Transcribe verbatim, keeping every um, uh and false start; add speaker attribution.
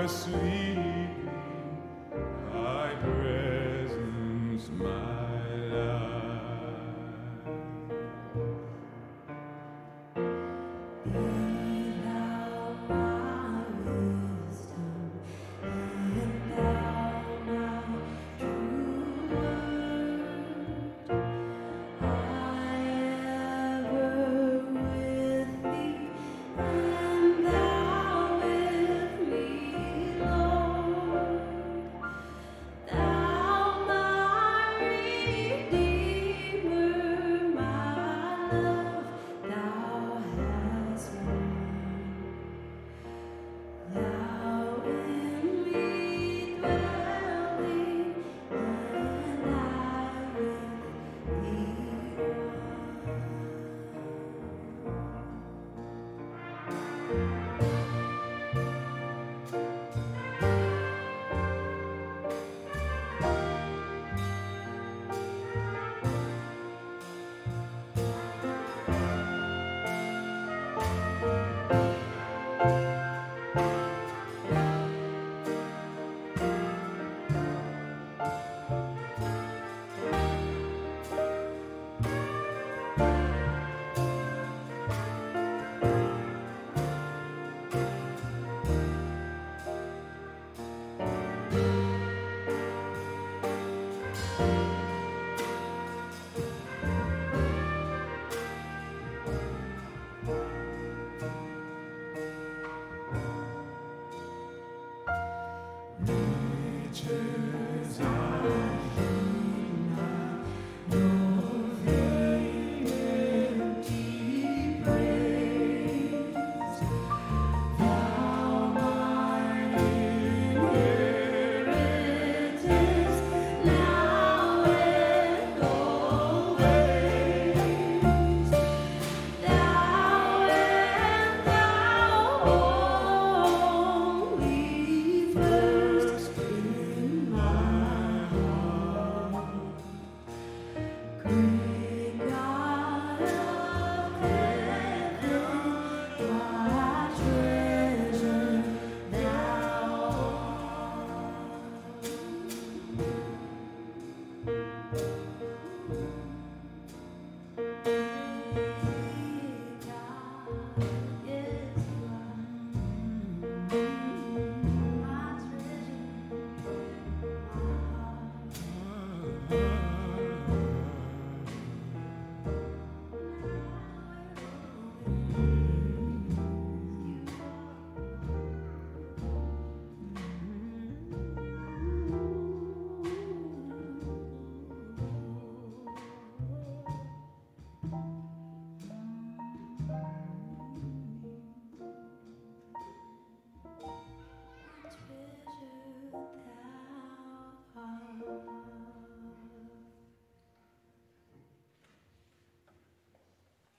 Speaker 1: more sweetly thy presence, my life.
Speaker 2: Be thou my wisdom, and thou my true word. I ever with thee, and thou with me, Lord. Thou my Redeemer, my love, thou hast won. Thou in me dwelling, and I with thee
Speaker 1: Reaches out.